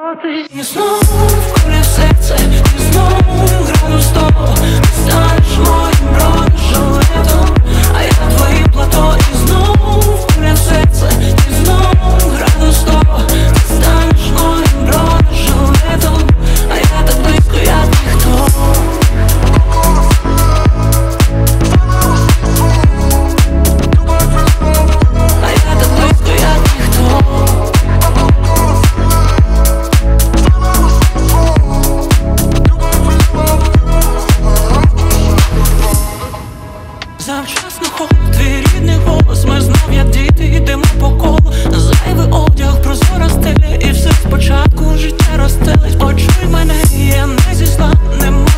І знов куля в серце, і знов градус 100. Ти станеш моїм бронежилетом, а я твоє плато. І знов куля в серце, і знов градус 100. Ти станеш моїм бронежилетом, а я так близько, як ніхто. А я так близько, як ніхто. Завчасно ход, твій рідний голос. Ми знов, як діти, йдемо по колу. Зайвий одяг, прозора стеля. І все спочатку життя розстелить. Почуй мене, я не зі зла, нема